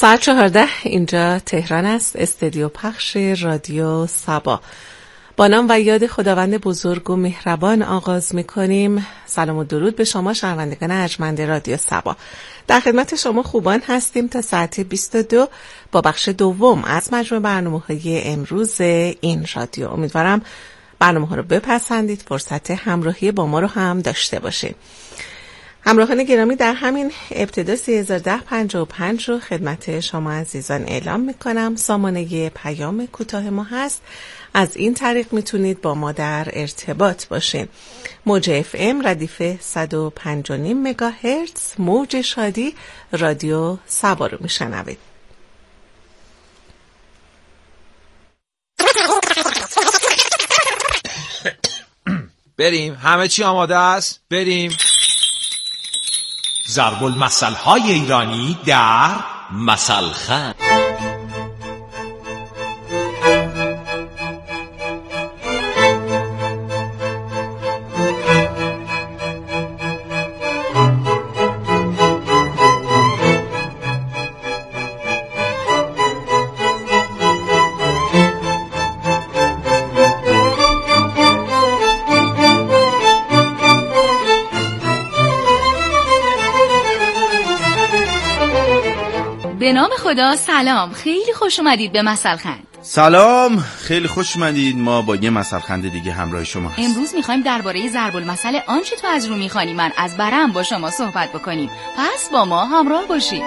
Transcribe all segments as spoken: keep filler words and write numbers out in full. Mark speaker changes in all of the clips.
Speaker 1: ساعت چهارده اینجا تهران است، استودیو پخش رادیو سبا. با نام و یاد خداوند بزرگ و مهربان آغاز می‌کنیم. سلام و درود به شما شنوندگان ارجمند رادیو سبا. در خدمت شما خوبان هستیم تا ساعت بیست و دو با بخش دوم از مجموعه برنامه‌های امروز این رادیو. امیدوارم برنامه‌ها رو بپسندید، فرصت همراهی با ما رو هم داشته باشید. همراهان گرامی، در همین ابتدا سه هزار و ده پنجاه و پنج رو خدمت شما عزیزان اعلام میکنم. سامانه پیام کوتاه ما هست. از این طریق میتونید با ما در ارتباط باشین. موج اف ام ردیف صد و پنج و نیم مگاهرتز، موج شادی رادیو سبا رو میشنوید.
Speaker 2: بریم، همه چی آماده است؟ بریم.
Speaker 3: ضرب المثل های ایرانی در مثلخند.
Speaker 4: به نام خدا. سلام، خیلی خوش اومدید به مثلخند.
Speaker 5: سلام، خیلی خوش اومدید. ما با یه مثلخند دیگه همراه شما هستیم.
Speaker 4: امروز میخوایم درباره ضرب المثل آنچه تو از رو میخوانی من از برم با شما صحبت بکنیم. پس با ما همراه باشید.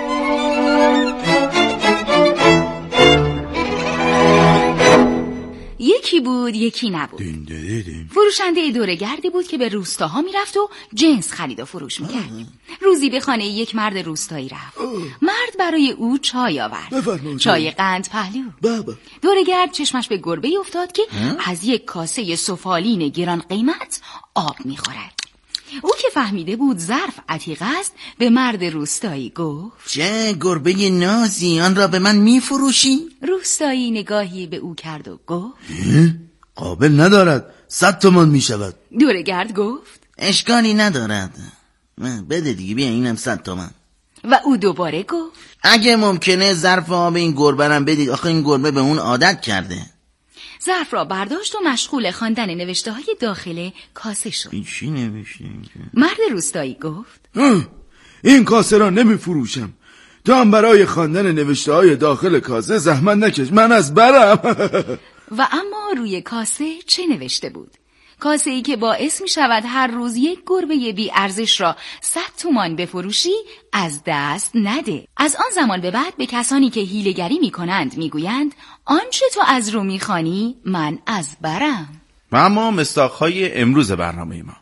Speaker 4: یکی بود یکی نبود.
Speaker 5: دین دین دین.
Speaker 4: فروشنده دوره‌گردی بود که به روستاها میرفت و جنس خرید و فروش میکرد. روزی به خانه یک مرد روستایی رفت. مرد برای او چای آورد، چای قند پهلو. دوره‌گرد چشمش به گربه‌ای افتاد که از یک کاسه سفالین گران قیمت آب میخورد. او که فهمیده بود ظرف عتیق است به مرد روستایی گفت:
Speaker 6: چه گربه نازی، آن را به من میفروشی؟
Speaker 4: روستایی نگاهی به او کرد و گفت:
Speaker 6: قابل ندارد، صد تومان میشود.
Speaker 4: دوره‌گرد گفت:
Speaker 6: اشکالی ندارد، بده دیگه، بیا اینم صد تومان.
Speaker 4: و او دوباره گفت:
Speaker 6: اگه ممکنه ظرف آب این گربه رم بدید، آخه این گربه به اون عادت کرده.
Speaker 4: ظرف را برداشت و مشغول خواندن نوشته های داخل کاسه شد.
Speaker 6: این چی نوشته؟
Speaker 4: مرد روستایی گفت:
Speaker 5: این کاسه را نمی فروشم، تو هم برای خواندن نوشته های داخل کاسه زحمت نکش، من از برم.
Speaker 4: و اما روی کاسه چه نوشته بود؟ کاسه ای که باعث می شود هر روز یک گربه بی ارزش را صد تومان بفروشی از دست نده. از آن زمان به بعد به کسانی که حیله‌گری می کنند می گویند آنچه تو از رو می خوانی من از برم.
Speaker 5: و اما مصداق‌های امروز برنامه ما: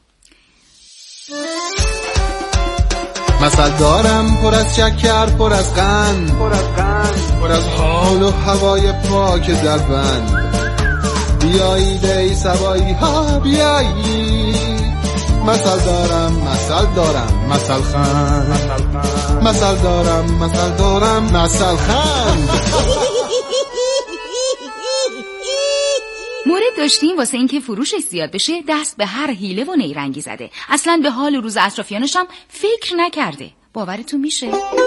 Speaker 7: مثل دارم پر از شکر، پر از قند، پر از قند، پر از حال و هوای پاک در بند. بیایید ای سبایی ها بیایید، مثل دارم مثل دارم مثل خند، مثل دارم مثل دارم مثل خند.
Speaker 4: مورد داشتیم واسه اینکه فروشش زیاد بشه دست به هر حیله و نیرنگی زده. اصلا به حال و روز اطرافیانش هم فکر نکرده. باورتون میشه؟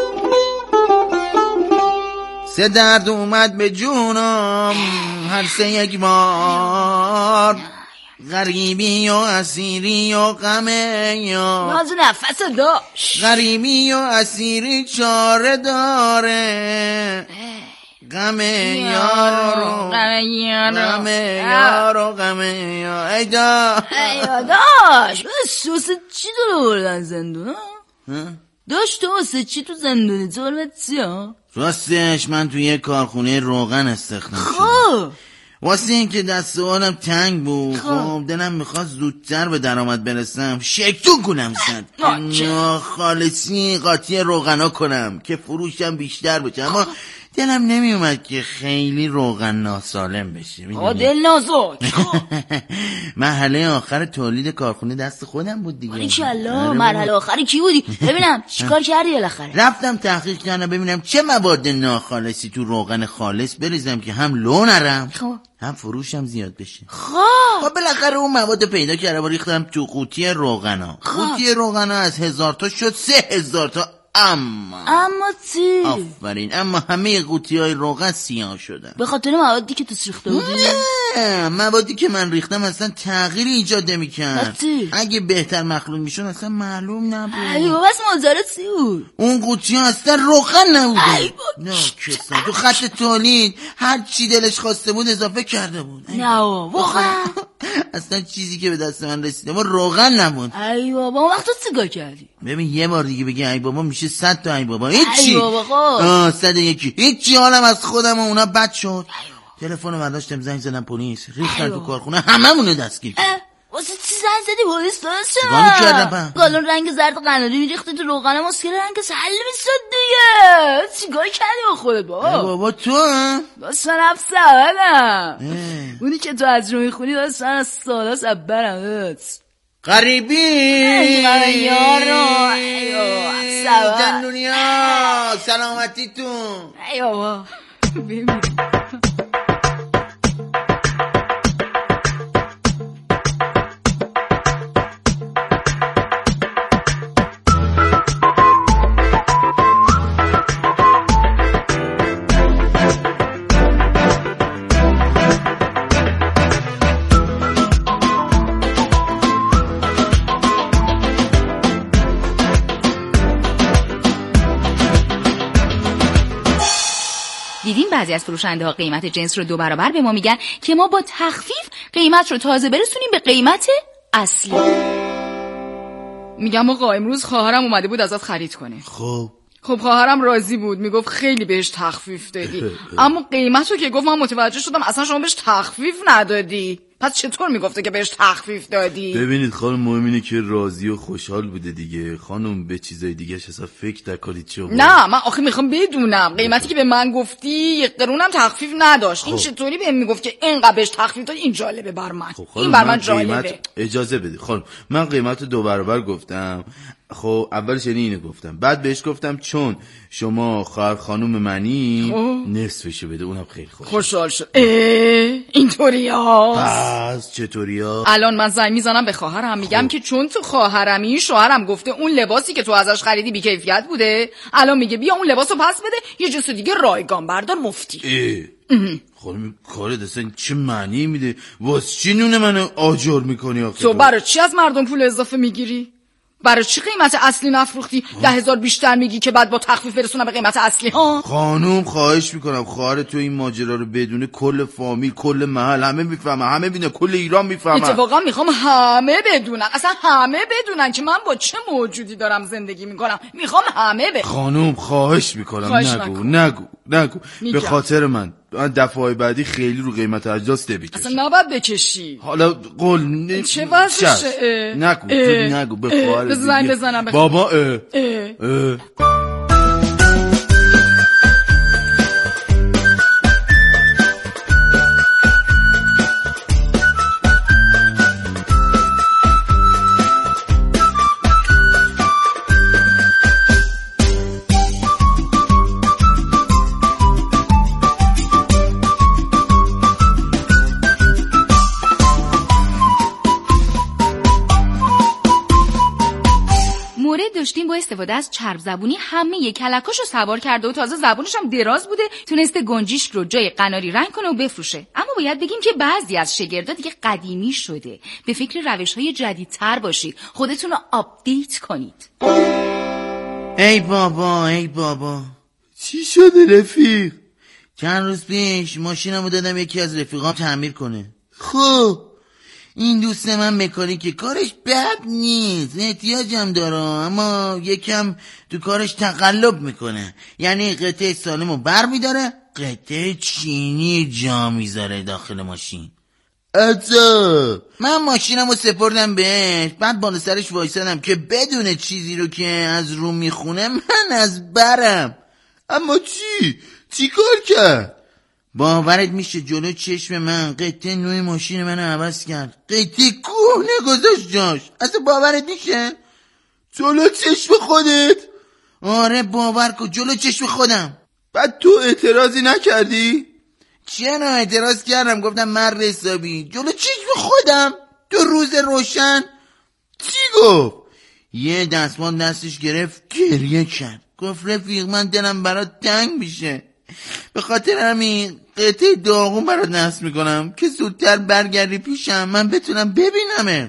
Speaker 6: سه درد اومد به جونم هر سه یک بار، غریبی و اسیری و غم یار.
Speaker 4: ناز نفس داشت.
Speaker 6: غریبی و اسیری چاره داره، غم یار و
Speaker 4: غم یار
Speaker 6: غم یار و غم یار. ای دا
Speaker 4: ای داش سوسه چی داره بردن زندون؟ داشت تو واسه چی تو زندونی؟ تو بردن چی ها؟
Speaker 6: راستش من توی یه کارخونه روغن استخدام شدم.
Speaker 4: خب
Speaker 6: واسه این که دست و حالم تنگ بود، خب دلم میخواست زودتر به درآمد برسم، شیطون کنم زد ناخالصی قاطی روغنا کنم که فروشم بیشتر بشه، اما دلم نمیومد که خیلی روغن ناسالم بشه.
Speaker 4: آه دل نازک.
Speaker 6: مرحله آخر تولید کارخونه دست خودم بود دیگه.
Speaker 4: باریکلا. مرحله آخری کی بودی؟ ببینم چیکار کردی بالاخره؟
Speaker 6: رفتم تحقیق کردم ببینم چه مواد ناخالصی تو روغن خالص بریزم که هم لو نرم هم فروشم زیاد بشه.
Speaker 4: خب
Speaker 6: بالاخره اون مواد پیدا کردم و ریختم تو قوطی روغنا. قوطی روغنا از هزار تا شد سه هزار تا. اما
Speaker 8: اما چی؟
Speaker 6: آفرین، اما همه قوطی های روغن سیاه شدن.
Speaker 8: به خاطر موادی که تو ریخته بودی؟
Speaker 6: نه، موادی که من ریختم اصلا تغییری ایجاد نمی‌کرد.
Speaker 8: چی؟
Speaker 6: اگه بهتر مخلوط میشد اصلا معلوم نبود.
Speaker 8: ای بابا بس ماجرا چی بود؟
Speaker 6: اون قوطی ها اصلا روغن نبوده. نه کسا تو خط تولید هر چی دلش خواسته بود اضافه کرده بود.
Speaker 8: نه واقعا
Speaker 6: اصلا چیزی که به دست من رسیده ما روغن نبود.
Speaker 8: ای بابا اون وقت تو چیکار کردی؟
Speaker 6: ببین یه بار دیگه بگی ای بابا میشه صد تا ای بابا. هیچی.
Speaker 8: ای بابا خب
Speaker 6: آه صد یکی. هیچی، حالم از خودم و اونا بد شد. تلفن برداشتم زنگ زدم پلیس، ریختن تو کارخونه هممونو دستگیر کرد.
Speaker 8: واسه چی زنگ زدی پلیس داشت؟
Speaker 6: چیکار کردم؟
Speaker 8: گالون رنگ زرد قناری میریختی تو روغن مسکر رنگ سل میشد دیگه. چیکار کردی با خودت بابا؟
Speaker 6: بابا تو هم؟
Speaker 8: داشت من حفظ اولم اونی که تو از رو میخونی داشت من از سالاس برم
Speaker 6: غریبی
Speaker 8: یارو
Speaker 6: دنیا سلامتی تو.
Speaker 8: ای بابا ببین دیدین بعضی از فروشنده ها قیمت جنس رو دو برابر به ما میگن که ما با تخفیف قیمت رو تازه برسونیم به قیمت اصلی. میگم آقا امروز خواهرم اومده بود ازت خرید کنه.
Speaker 6: خب
Speaker 8: خب خواهرم راضی بود، میگفت خیلی بهش تخفیف دادی. اما قیمت رو که گفت من متوجه شدم اصلا شما بهش تخفیف ندادی. پس چطور میگفته که بهش تخفیف دادی؟
Speaker 5: ببینید خانم، مهم اینه که راضی و خوشحال بوده دیگه. خانم به چیزای دیگه اصلا فکر نکنید. چه
Speaker 8: نه من آخه میخوام بدونم قیمتی که به من گفتی یک قرونم تخفیف نداشت. خب. این چطوری بهم میگفت که اینقدر بهش تخفیف داد؟ این جالبه بر من. خب این بر من, من جالبه.
Speaker 5: اجازه بده خانم، من قیمت دو برابر گفتم. خب اولش یعنی اینو گفتم، بعد بهش گفتم چون شما خواهر خانم منی نصفشو بده. اونم خیلی خوشحال
Speaker 8: خوشحال شد. اینطوری هاست؟
Speaker 5: پس چطوری ها؟
Speaker 8: الان من زنگ میزنم به خواهرم میگم خب. که چون تو خواهرمی شوهرم گفته اون لباسی که تو ازش خریدی بی‌کیفیت بوده، الان میگه بیا اون لباسو پس بده یه جنس دیگه رایگان بردار مفتی.
Speaker 5: خانم کارت اصلا چه معنی میده؟ واسه چی نون منو آجر میکنی آخه؟
Speaker 8: تو برای چی از مردم پول اضافه میگیری؟ برای چی قیمت اصلی نفروختی؟ ده هزار بیشتر میگی که بعد با تخفیف برسونم به قیمت اصلی ها؟
Speaker 5: خانوم خواهش میکنم، خواهر تو این ماجرا رو بدونه کل فامیل، کل محل همه میفهمه، همه بینه، کل ایران میفهمه.
Speaker 8: اتفاقا میخوام همه بدونن، اصلا همه بدونن که من با چه موجودی دارم زندگی میکنم. میخوام همه بدونن.
Speaker 5: خانوم خواهش میکنم خواهش نگو نگو نگو به خاطر من دفعه بعدی خیلی رو قیمت اجناس نمیکشی.
Speaker 8: اصلا نباید بکشی.
Speaker 5: حالا قول
Speaker 8: چه وضعشه؟
Speaker 5: نگو تو نگو به خواهر
Speaker 8: بزن بزنم بخ...
Speaker 5: بابا اه.
Speaker 8: اه.
Speaker 5: اه.
Speaker 4: داشتیم با استفاده از چرب زبونی همه ی کلکاشو سوار کرده و تازه زبونش هم دراز بوده، تونسته گنجیش رو جای قناری رنگ کنه و بفروشه. اما باید بگیم که بعضی از شگردا دیگه قدیمی شده. به فکر روش‌های جدیدتر باشید، خودتون رو آپدیت کنید.
Speaker 6: ای بابا ای بابا
Speaker 5: چی شده رفیق؟
Speaker 6: چند روز پیش ماشینمو دادم یکی از رفیقام تعمیر کنه. خب این دوست من مکانیکه، کارش بد نیست، احتیاجم داره، اما یکم تو کارش تقلب میکنه. یعنی قطعه سالمو بر میداره، قطعه چینی جا میذاره داخل ماشین.
Speaker 5: اتا
Speaker 6: من ماشینمو سپردم بهش، بعد بالا سرش وایسادم که بدون چیزی رو که از رو میخونه من از برم.
Speaker 5: اما چی؟ چی کار کرد؟
Speaker 6: باورت میشه جلو چشم من قطعه نوع ماشین منو عوض کرد، قطعه کهنه گذاشت جاش. اصلا باورت میشه؟
Speaker 5: جلو چشم خودت؟
Speaker 6: آره باور کن، جلو چشم خودم.
Speaker 5: بعد تو اعتراضی نکردی؟
Speaker 6: چرا اعتراض کردم، گفتم مرد حسابی جلو چشم خودم تو روز روشن.
Speaker 5: چی گفت؟
Speaker 6: یه دستمال دستش گرفت گریه کرد. گفت رفیق من دلم برات تنگ میشه، به خاطر همین قطعه داغون برات نصب میکنم که زودتر برگردی پیشم من بتونم ببینمه.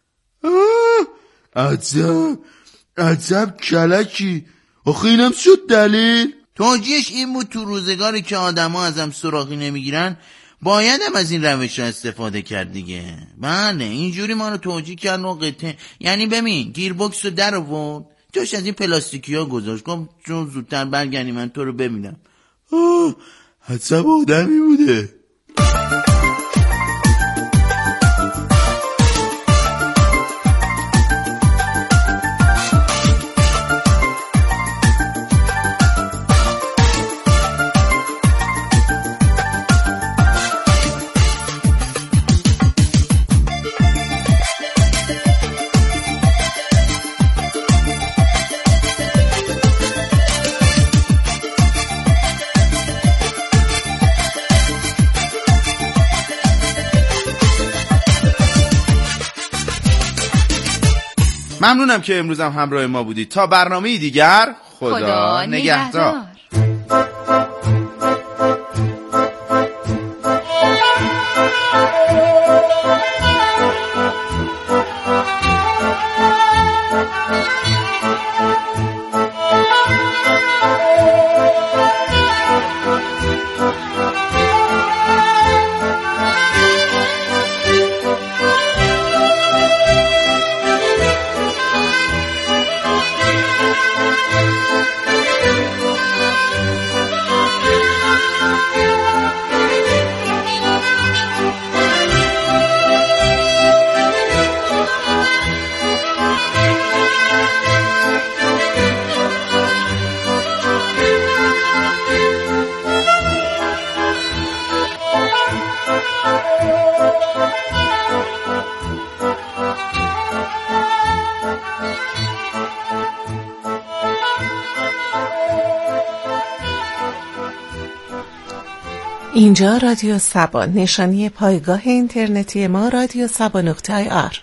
Speaker 5: عجب عجب کلکی. آخه اینم شد دلیل؟
Speaker 6: توجیهش این بود تو روزگاری که آدم ها ازم سراغی نمیگیرن باید هم از این روش را استفاده کرد دیگه. بله اینجوری ما رو توجیه کرد و قطعه، یعنی ببین گیربکس رو در آورد جاش از این پلاستیکی ها گذاشت، گفت چون زودتر برگردی من تو رو ببینم.
Speaker 5: آه عجب آدمی بوده. ممنونم که امروزم همراه ما بودید. تا برنامه دیگر خدا, خدا نگهدار.
Speaker 1: اینجا رادیو سبا، نشانی پایگاه اینترنتی ما رادیو سبا نقطه آی آر.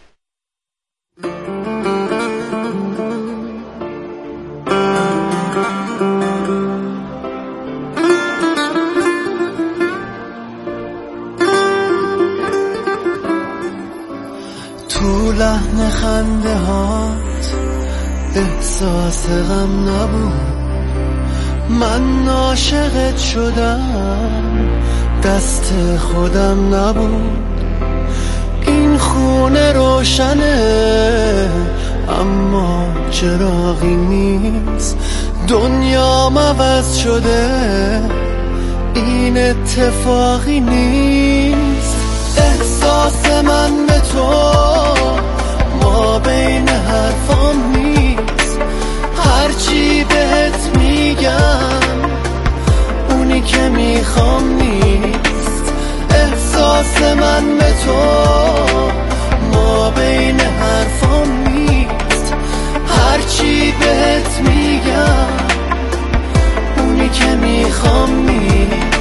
Speaker 9: تو لحن خنده هات احساس غم نبود، من عاشقت شدم دست خودم نبود. این خونه روشنه اما چراغی نیست، دنیا عوض شده این اتفاقی نیست. احساس من به تو ما بین حرفام نیست، هرچی بهت میگم اونی که میخوام نیست. احساس من به تو ما بین حرفام نیست، هرچی بهت میگم اونی که میخوام نیست.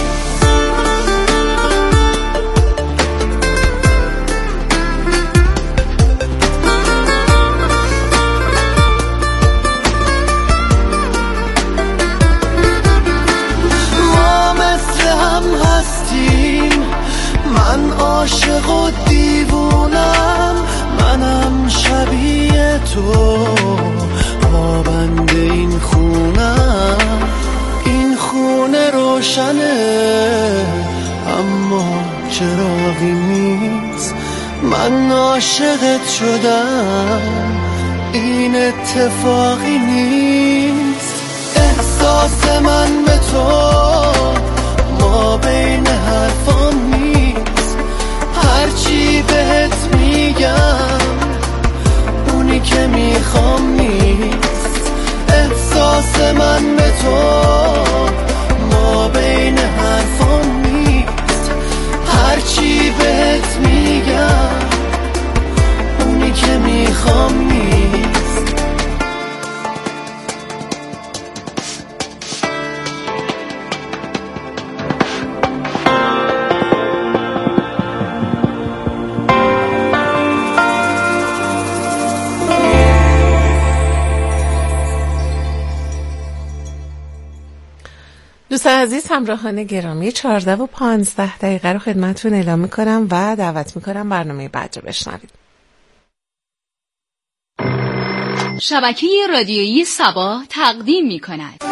Speaker 9: من عاشق و دیوونم، منم شبیه تو پابند این خونم. این خونه روشنه اما چراغی نیست، من عاشقت شدم این اتفاقی نیست. احساس من به تو ما بین حرفام نیست، هرچی بهت میگم اونی که میخوام نیست. احساس من به تو ما بین حرفام نیست، هرچی بهت میگم اونی که میخوام نیست.
Speaker 1: دوستان عزیز، همراهان گرامی، چهارده و پانزده دقیقه رو خدمتتون اعلام میکنم و دعوت میکنم برنامه بعد رو بشنوید.
Speaker 4: شبکه رادیویی سبا تقدیم میکند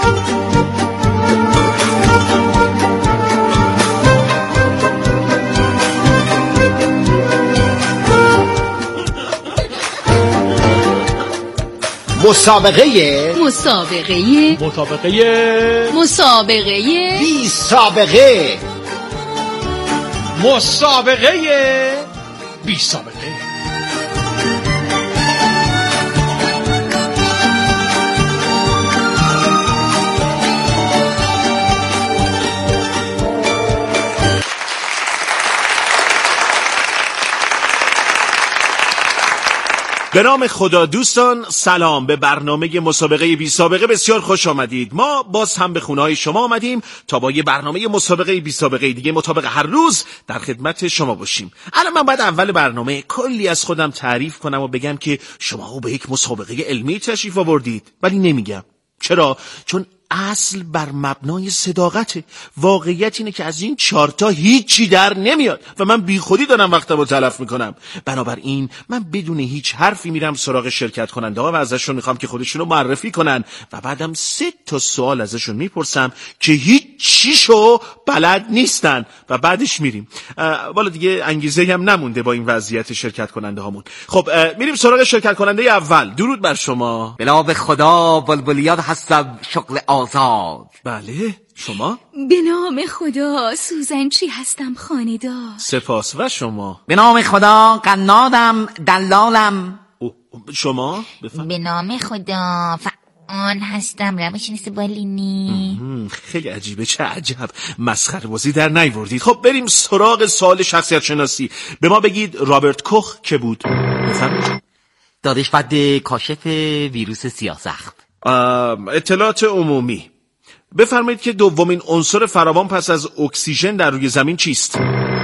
Speaker 10: مسابقه
Speaker 4: مسابقه
Speaker 10: مسابقه
Speaker 4: مسابقه
Speaker 10: بی سابقه
Speaker 3: مسابقه بی سابقه. به نام خدا. دوستان سلام، به برنامه مسابقه بی سابقه بسیار خوش آمدید. ما باز هم به خونه‌های شما آمدیم تا با یه برنامه مسابقه بی سابقه دیگه مطابق هر روز در خدمت شما باشیم. الان من بعد اول برنامه کلی از خودم تعریف کنم و بگم که شما به یک مسابقه علمی تشریف آوردید، ولی نمیگم. چرا؟ چون اصل بر مبنای صداقته. واقعیت اینه که از این چارتا هیچی در نمیاد و من بی خودی دارم وقتمو تلف میکنم. بنابراین من بدون هیچ حرفی میرم سراغ شرکت کننده ها و ازشون میخوام که خودشونو معرفی کنن و بعدم سه تا سوال ازشون میپرسم که هیچ چیشو بلد نیستن و بعدش میریم. والا دیگه انگیزه هم نمونده با این وضعیت شرکت کننده هامون. خب میریم سراغ شرکت کننده اول. درود بر شما.
Speaker 11: به نام خدا، بلبلیات هستم، شغل آزاد.
Speaker 3: بله، شما؟
Speaker 4: به نام خدا، سوزنچی هستم، خانه‌دار.
Speaker 3: سپاس. و شما؟
Speaker 11: به نام خدا، قنادم، دلالم.
Speaker 3: شما؟ بفهم.
Speaker 12: به نام خدا، فعال هستم، روش نیست بالینی.
Speaker 3: خیلی عجیبه، چه عجب. مسخره بازی در نیوردید. خب بریم سراغ سوال شخصیت شناسی. به ما بگید رابرت کوخ که بود؟ بفهمید.
Speaker 11: دانشمند کاشف ویروس سیاه‌زخم.
Speaker 3: اطلاعات عمومی. بفرمایید که دومین عنصر فراوان پس از اکسیژن در روی زمین چیست؟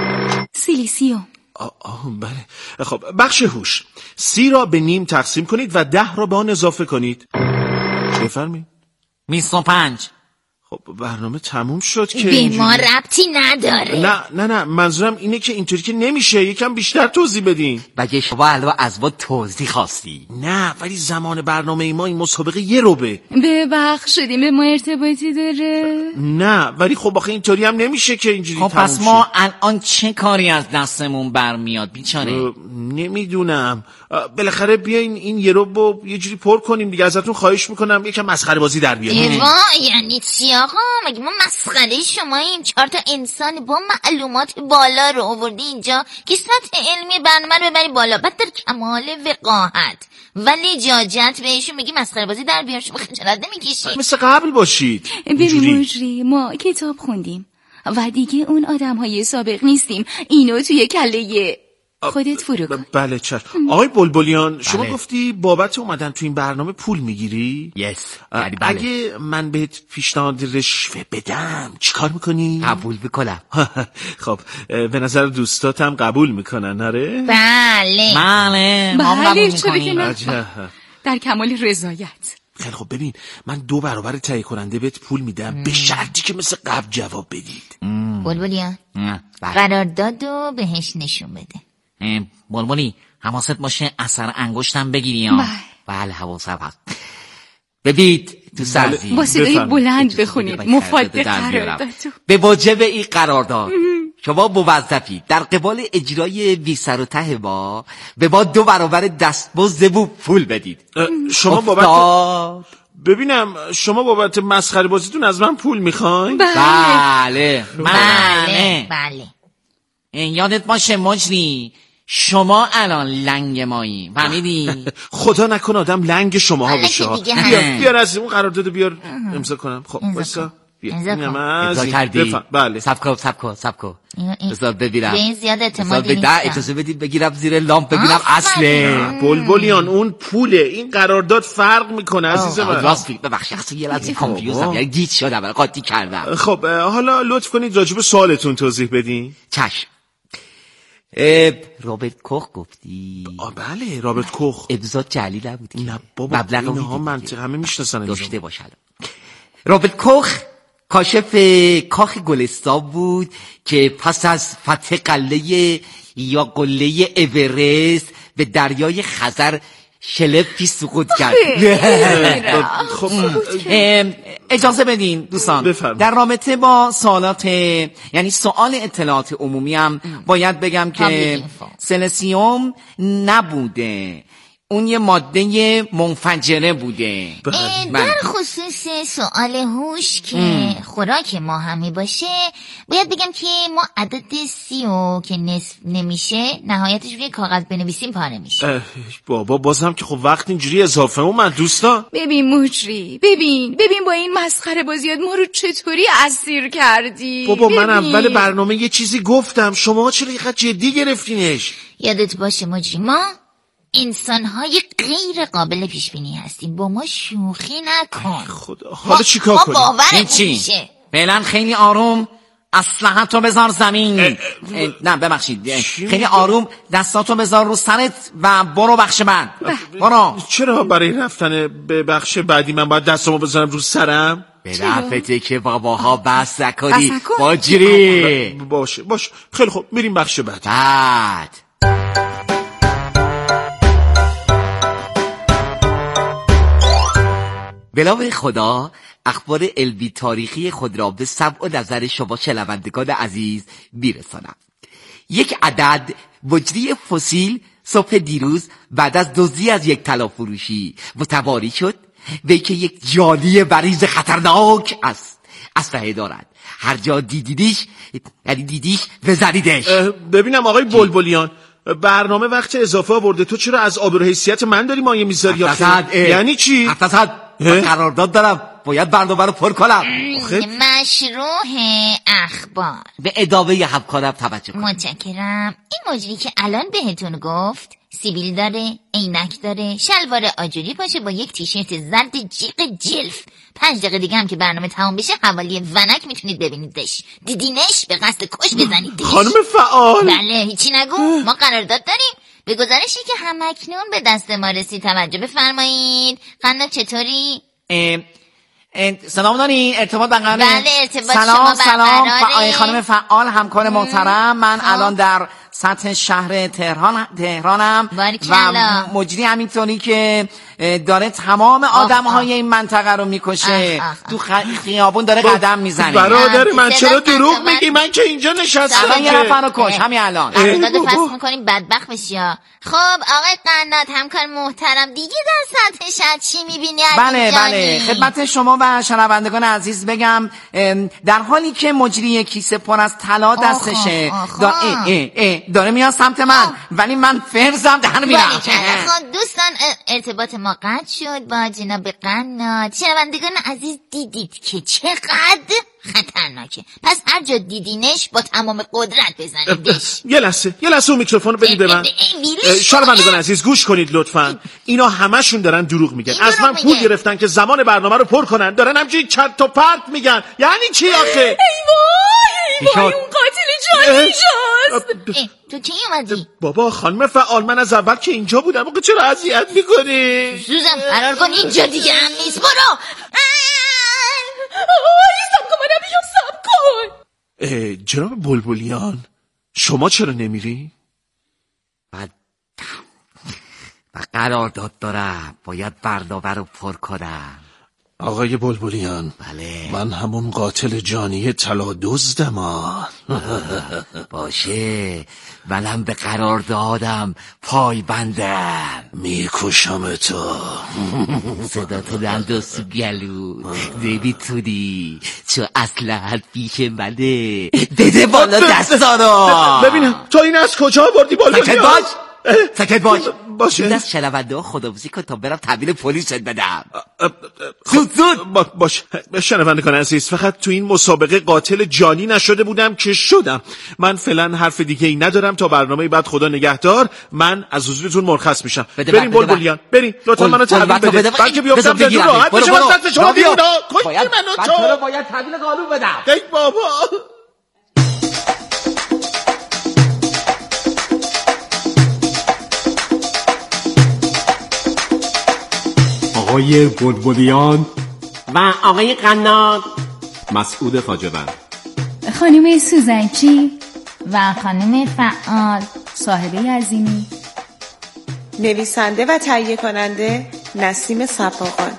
Speaker 4: سیلیسیوم.
Speaker 3: آه, آه بله. خب بخش هوش. سی را به نیم تقسیم کنید و ده را به آن اضافه کنید. بفرمایید.
Speaker 11: بیست و پنج.
Speaker 3: خب برنامه تموم شد که
Speaker 12: به ما ربطی نداره.
Speaker 3: نه نه نه منظورم اینه که اینطوری که نمیشه، یکم بیشتر توضیح بدین.
Speaker 11: بگه شما الان از ما توضیح خواستی.
Speaker 3: نه ولی زمان برنامه ما این مسابقه یه روبه.
Speaker 4: ببخشید به ما ارتباطی داره؟
Speaker 3: نه ولی خب آخه اینطوری هم نمیشه که اینجوری
Speaker 11: خب
Speaker 3: تموم
Speaker 11: پس ما الان چه کاری از دستمون برمیاد بیچاره؟
Speaker 3: نمیدونم. بالاخره بیاین این یه رو یه جوری پر کنیم دیگه. ازتون خواهش میکنم یکم مسخره بازی در بیارید.
Speaker 12: وا یعنی چی آقا؟ مگه ما مسخره شماییم؟ چهار تا انسان با معلومات بالا رو آوردی اینجا که سطح علمی برنامه رو ببری بالا، بعد در کمال وقاحت ولی جاجت بهشون میگی مسخره بازی در بیار. شما خجالت نمیکشی؟
Speaker 3: مثل قبل باشید.
Speaker 4: ببین مجری، ما کتاب خوندیم و دیگه اون آدم های سابق نیستیم. اینو توی کله خودت فرو کن.
Speaker 3: بله چشم. آقای بلبلیان شما بله. گفتی بابت اومدن تو این برنامه پول میگیری؟
Speaker 11: یس.
Speaker 3: بله. اگه من بهت پیشنهاد رشوه بدم چیکار میکنی؟
Speaker 11: قبول میکنم.
Speaker 3: خب به نظر دوستاتم قبول میکنن؟ آره؟
Speaker 12: بله
Speaker 11: بله ما قبول میکنیم.
Speaker 4: در کمال رضایت.
Speaker 3: خیلی خب ببین من دو برابر تهیه کننده بهت پول میدم به شرطی که مثل قبل جواب بدید.
Speaker 12: بلبلیان قراردادو بهش نشون بده.
Speaker 11: بلبلی حواست باشه اثر انگشتم بگیری ها. بله حواسم هست. ببید تو سرزی
Speaker 4: با صدای بلند بخونید مفاد قرارداد.
Speaker 11: به واجب این قرارداد شما موظفی در قبال اجرای وی سر و ته با به ما دو برابر دستمزد و پول بدید.
Speaker 3: شما بابت ببینم شما بابت مسخره بازیتون از من پول میخواین؟
Speaker 11: بله بله
Speaker 12: بله, بله.
Speaker 11: یادت باشه مجری شما الان لنگ مایی فهمیدی؟
Speaker 3: خدا نکن آدم لنگ شماها بشه. بیار بیار از اون قرارداد بیار امضا کنم. خب وایسا
Speaker 11: امضا کردی؟
Speaker 3: بله.
Speaker 11: سب کن سب کن سب کن بذار ببینم.
Speaker 12: به این زیاد اعتمادی نیستم.
Speaker 11: اجازه بدید بگیرم زیر لامپ ببینم اصله.
Speaker 3: بلبلیان اون پوله، این قرارداد فرق میکنه عزیز من.
Speaker 11: راست میگی. ببخشید اصلا یه لحظه کانفیوزم یعنی گیج شدم قاطی کردم.
Speaker 3: خب حالا لطف کنید راجع به سوالتون توضیح بدین.
Speaker 11: چشم. رابرت کوخ گفتی؟
Speaker 3: آه بله رابرت کوخ.
Speaker 11: ابزار جعلی نبود؟
Speaker 3: نه بابا اینها منطق همه میشناسن.
Speaker 11: داشته باشه. رابرت کوخ کاشف کاخ گلستان بود که پس از فتح قلعه یا قله اورست به دریای خزر شلفی سقوط کرد.
Speaker 3: خب
Speaker 11: اجازه بدین دوستان
Speaker 3: بفرمایید.
Speaker 11: در رابطه با سوالات یعنی سوال اطلاعات عمومی هم باید بگم که سلسیوم نبوده، اون یه ماده منفجره بوده.
Speaker 12: در خصوص سوال هوش که ام. خوراک ما همی باشه باید بگم که ما عدد سیو که نصف نمیشه نهایتش روی کاغذ بنویسیم پاره میشه.
Speaker 3: بابا بازم که خب وقت اینجوری اضافه اومد دوستان.
Speaker 8: ببین مجری، ببین ببین با این مسخره بازیات ما رو چطوری اسیر کردی.
Speaker 3: بابا
Speaker 8: ببین.
Speaker 3: من اول برنامه یه چیزی گفتم، شما چرا اینقدر جدی گرفتینش؟
Speaker 12: یادت باشه مجری، ما انسان‌های غیر قابل پیش بینی هستیم، با ما شوخی نکن.
Speaker 3: خدا حالا چیکار کنیم؟
Speaker 12: ما باورمون
Speaker 11: چی؟
Speaker 12: میشه.
Speaker 11: فعلا خیلی آروم اسلحه‌تو بذار زمین. اه اه نه ببخشید، خیلی آروم دستاتو بذار رو سرت و برو بخش بعد. برو.
Speaker 3: چرا برای رفتن به بخش بعدی من باید دستامو بذارم رو سرم؟
Speaker 11: به رفته که باباها بس نکنی باجری.
Speaker 3: باشه باشه خیلی خوب میریم بخش بعد.
Speaker 11: بعد بلاوی خدا اخبار علمی تاریخی خود را به سمع و نظر شما شنوندگان عزیز میرسانم. یک عدد مجری فسیل صبح دیروز بعد از دزدی از یک طلا فروشی متواری شد به که یک جانی بریز خطرناک است، اسلحه دارد. هر جا دیدیدیش یعنی دیدیش بزنیدش.
Speaker 3: ببینم آقای بلبلیان، برنامه وقت اضافه آورده، تو چرا از آبرو حیثیت من داری مایه میذاری؟ یعنی چی؟
Speaker 11: هفت صد قرارداد دارم، باید برنامه رو پر کنم.
Speaker 12: مشروع اخبار
Speaker 11: به ادامه همکارم توجه کن.
Speaker 12: متشکرم. این مجری که الان بهتون گفت سیبیل داره، عینک داره، شلوار آجوری پاشه با یک تیشرت زرد جیغ جلف. پنج دقیقه دیگه هم که برنامه تمام بشه حوالی ونک میتونید ببینیدش. دیدینش به قصد کش بزنیدش.
Speaker 3: خانم فعال.
Speaker 12: بله هیچی نگو، ما قرارداد داریم. به گزارشی که همکنون به دست ما رسید توجه بفرمایید. قنات چطوری؟
Speaker 11: سلام دارین؟ ارتباط برقراره؟
Speaker 12: بله ارتباط
Speaker 11: سلام
Speaker 12: شما
Speaker 11: سلام
Speaker 12: برقراره.
Speaker 11: خانم فعال همکار محترم، من الان در سطح شهر تهران تهرانم و مجری همینطوری که داره تمام آدم‌های این منطقه رو میکشه، تو خیابون داره قدم میزنه.
Speaker 3: برادر من چرا دروغ میگی؟ من که اینجا نشستم.
Speaker 11: الان یه نفر رو کش همین الان.
Speaker 12: قرارداد فسخ میکنیم بدبخت بشی. خب آقای قنات همکار محترم دیگه در سطح شهر چی میبینی؟
Speaker 11: بله بله خدمت شما و شنوندگان عزیز بگم در حالی که مجری کیسه پر از طلا دستشه دا اه اه اه داره میاد سمت من آه. ولی من فرزم در میرم.
Speaker 12: خب دوستان ارتباط ما قطع شد با جناب قنات. شنوندگان عزیز دیدید که چقدر خطرناکه، پس هر جا دیدینش با تمام قدرت بزنیدش.
Speaker 3: یه لحظه یه لحظه اون میکروفون رو بدید به من. شنوندگان عزیز گوش کنید لطفاً، اینا همشون دارن دروغ میگن. از من پول گرفتن که زمان برنامه رو پر کنن، دارن همچین چرت و پرت میگن. یعنی چی آخه؟
Speaker 8: ای وای ای وای اون قاتل جانی شد.
Speaker 12: تو کی اومدی؟
Speaker 3: بابا خانم فعال من از اول که اینجا بودم، آقا چرا اذیت میکنی؟
Speaker 12: سوزم قرار کن اینجا دیگه هم نیست. برو
Speaker 8: آی سب کن منم بیام سب کن.
Speaker 3: جناب بلبلیان شما چرا نمیری؟
Speaker 11: من من قرارداد دارم، باید برنامه رو پر کنم.
Speaker 3: آقای بلبلیان
Speaker 11: بله
Speaker 3: من همون قاتل جانی طلا دزدم.
Speaker 11: باشه منم به قراردادم پای بندم.
Speaker 3: میکشم تو.
Speaker 11: صدا تو ننداز گلو، نمیتونی چون اسلحه‌ات پیش منه. بده بالا دستا رو.
Speaker 3: ببینم تو این از کجا بردی بلبلیان؟
Speaker 11: سکت باش سکت باش
Speaker 3: باشه.
Speaker 11: دست شنونده ها خداحافظی کن تا برم تحویل پلیس بدم. زود زود
Speaker 3: باش. شنوندگان عزیز فقط تو این مسابقه قاتل جانی نشده بودم که شدم. من فعلا حرف دیگه ای ندارم تا برنامه بعد. خدا نگهدار. من از حضورتون مرخص میشم. بریم بلبلیان بریم لطفا منو تحویل بده. بلکه بیافتم در راحت بشم از دست شما بیرون. کشتی منو تو.
Speaker 11: باید تحویل قانون بدم.
Speaker 3: ای بابا.
Speaker 10: آقای بلبلیان
Speaker 11: و آقای قنات
Speaker 3: مسعود خواجه‌وند،
Speaker 4: خانم سوزنچی و خانم فعال صاحبه عظیمی.
Speaker 1: نویسنده و تهیه کننده نسیم صفاقان.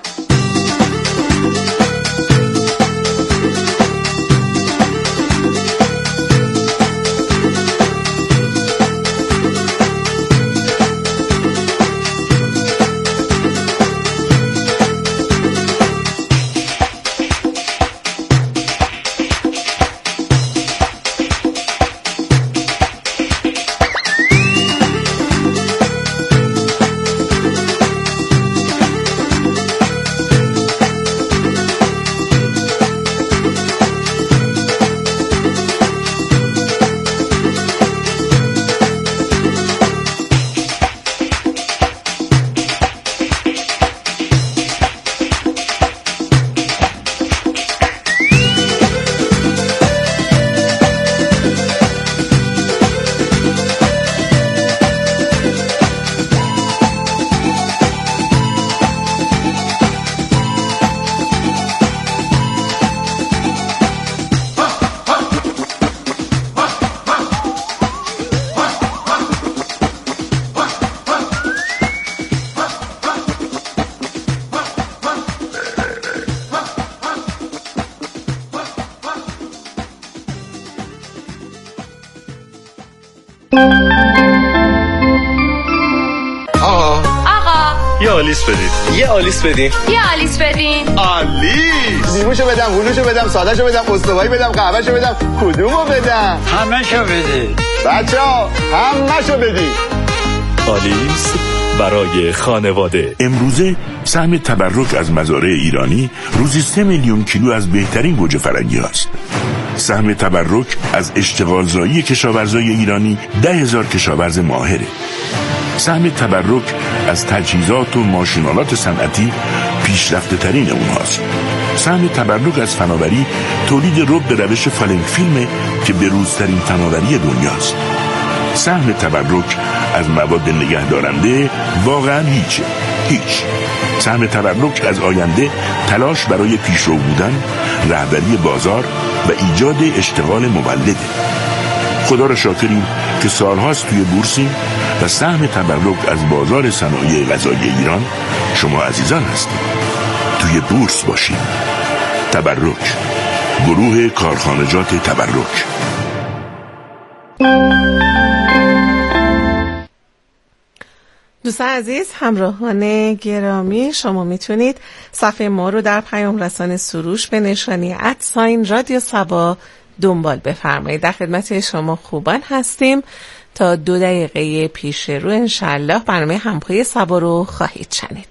Speaker 13: یه آلیس بدید. یه آلیس بدین.
Speaker 4: یه آلیس بدین.
Speaker 13: آلیس.
Speaker 7: نیموشو بدم، هلوشو بدم، سادهشو بدم، استوایی بدم، قهوهشو بدم، کدومو بدم؟
Speaker 13: همه‌شو بدید.
Speaker 7: بچه‌ها همه‌شو بدید.
Speaker 14: آلیس برای خانواده.
Speaker 15: امروزه سهم تبرک از مزارع ایرانی روزی سه میلیون کیلو از بهترین گوجه فرنگی هست. سهم تبرک از اشتغالزایی کشاورزای ایرانی ده هزار کشاورز ماهره. سهم تبرک از تجهیزات و ماشینالات صنعتی پیشرفته ترین اونهاست. سهم تبرک از فناوری تولید رب به روش فالنگ فیلمه که بروزترین فناوری دنیاست. سهم تبرک از مواد نگهدارنده واقعا هیچه، هیچ. سهم تبرک از آینده تلاش برای پیشرو بودن، رهبری بازار و ایجاد اشتغال مولده. خدا را شاکریم که سالهاست توی بورسیم و سهم تبرک از بازار صنایع غذایی ایران شما عزیزان هستید. توی بورس باشید. تبرک، گروه کارخانجات تبرک.
Speaker 1: دوستان عزیز، همراهان گرامی، شما میتونید صفحه ما رو در پیام رسان سروش به نشانی ادساین رادیو صبا دنبال بفرمایید. در خدمت شما خوبان هستیم. تا دو دقیقه پیش رو انشالله برنامه همپای صبا رو خواهید شنید.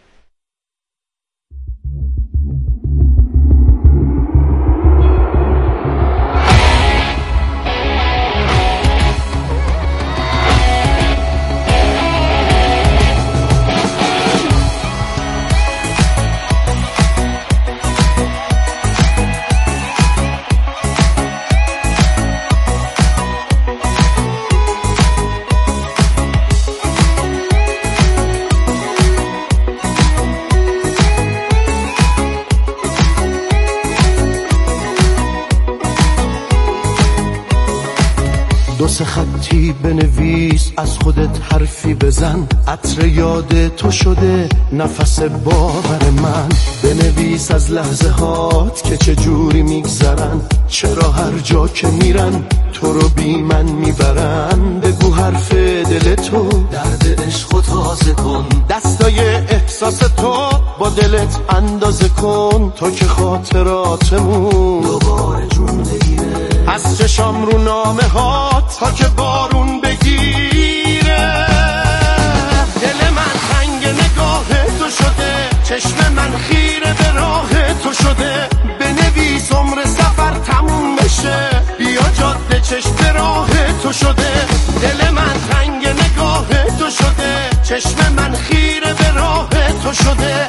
Speaker 9: دو سه خطی بنویس، از خودت حرفی بزن، عطر یاد تو شده نفس باور من. بنویس از لحظه هات که چه جوری میگذرن، چرا هر جا که میرن تو رو بی من میبرن. بگو حرف دل تو، درد عشق و تازه کن، دستای احساس تو با دلت اندازه کن. تو که خاطراتمون دوباره جون بگیره، از چشام رو نامه هات تا که بارون بگیره. دل من تنگ نگاه تو شده، چشم من خیره به راه تو شده. بنویس عمر سفر تموم بشه، بیا جاده چشم به راه تو شده. دل من تنگ نگاه تو شده، چشم من خیره به راه تو شده.